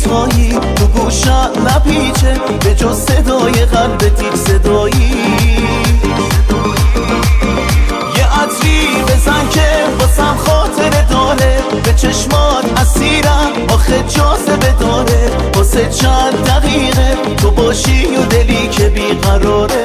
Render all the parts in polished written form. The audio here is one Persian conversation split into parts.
دوتایی تو گوشم نپیچه به جز صدای قلبت صدایی. یه عطری بزن که واسم خاطره داره، به چشمات اسیرم آخه جاذبه داره. واسه چند دقیقه تو باشی و دلی که بیقراره.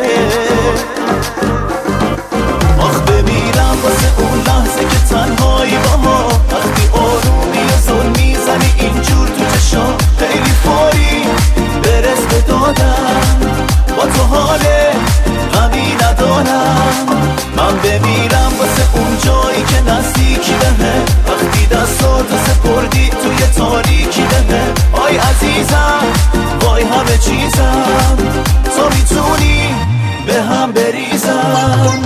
آخ بمیرم واسه اون لحظه که تنهایی با ما، وقتی آرومی و زل میزنی اینجور تو چشام. خیلی فوری برس به دادم، با تو حال غمی ندارم. من بمیرم واسه اون جایی که نزدیکی بهه، وقتی دستاتو سپردی توی تاریکی بهه. آی عزیزم وای همه چیزم، تو میتونی به هم بریزم.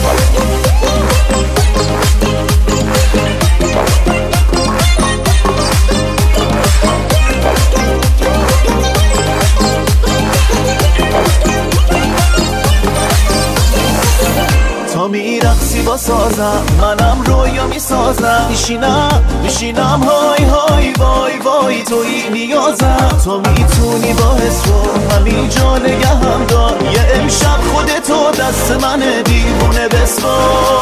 تا میرقصی با سازم، منم رویا میسازم. میشینم های های وای وای توی نیازم. تو میتونی با حس رو همینجا نگهم دار. یه امشب خودتو دست منه دیوونه بسپار.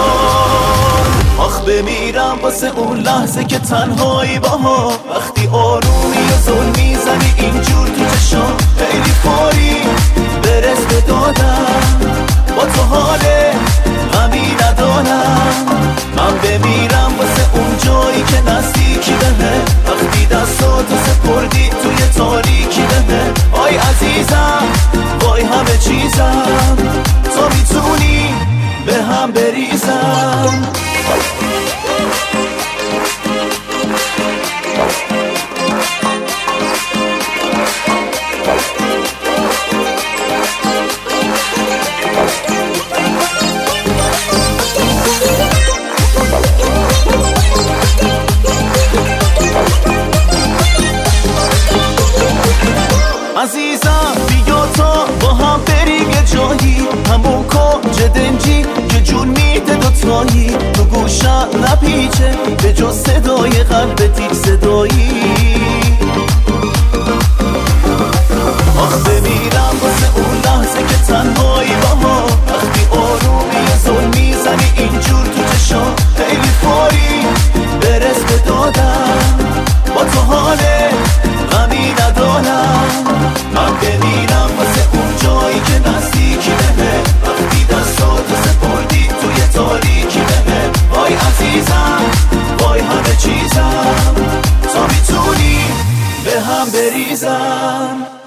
آخ بمیرم واسه اون لحظه که تنهایی با ما، وقتی آرومی و زل میزنی اینجور تو چشام. خیلی فوری برس به دادم، با تو حاله غمی ندارم. من بمیرم واسه اون جایی که نزدیکی بهه، وقتی دستاتو سپردی توی تاریکی بهه. آی عزیزم وای همه چیزم، تو میتونی به هم بریزم. عزیزم بیا تا با هم بریم یه جایی، همون کنج دنجی که جون میده دوتایی. تو گوشم نپیچه به جز صدای قلبت صدایی. آخ بمیرم واسه اون لحظه که تنهایی با ما، وقتی آرومی و زل میزنی اینجور تو چشام. خیلی فوری برس به دادم، با تو حاله غمی ندارم. من بمیرم واسه اون جایی که نزدیکی بهه، وقتی دستاتو سپردی توی تاریکی بهه. وای عزیزم وای همه چیزم، تو میتونی به هم بریزم.